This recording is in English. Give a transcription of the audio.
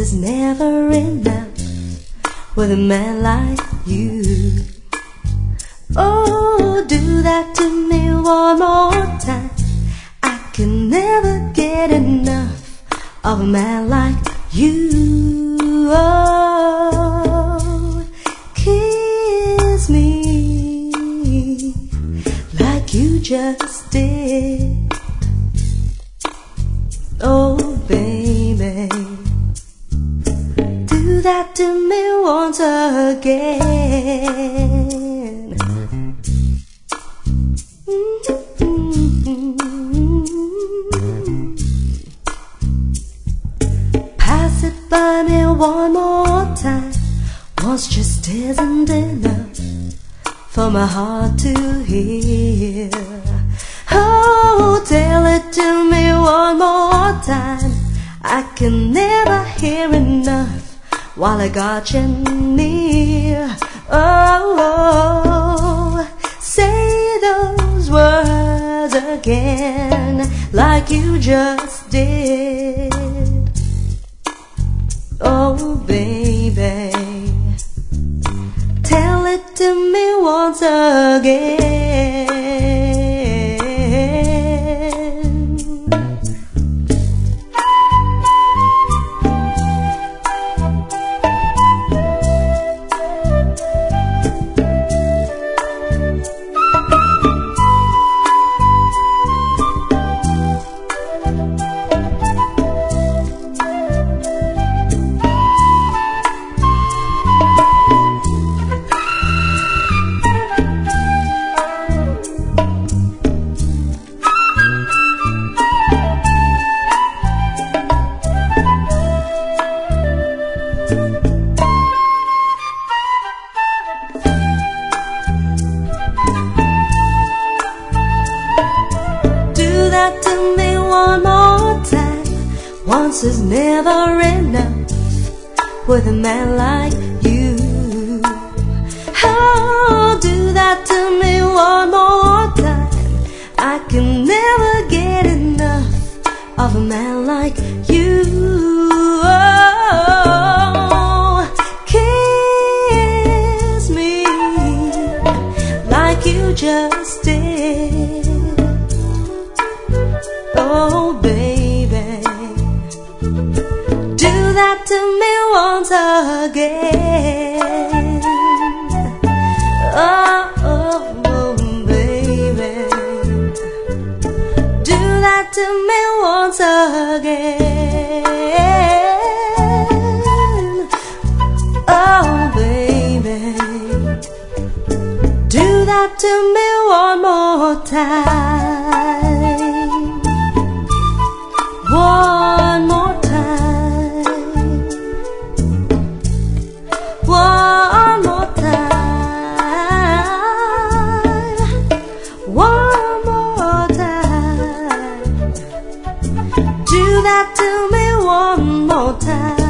is never enough with a man like you. Oh, do that to me one more time. I can never get enough of a man like you. Oh, kiss me like you just did. Oh, baby, do that to me once again. Pass it by me one more time. Once just isn't enough for my heart to hear. Oh, tell it to me one more time. I can never hear enough while I got you near. Oh, say those words again like you just did. Oh, baby, tell it to me once again. To me one more time. Once is never enough with a man like you. Oh, do that to me one more time. I can never get enough of a man like you. Oh, kiss me like you just did. Oh, baby, do that to me once again. Oh, oh, oh, baby, do that to me once again. Oh, baby, do that to me one more time. One more time. One more time. One more time. Do that to me one more time.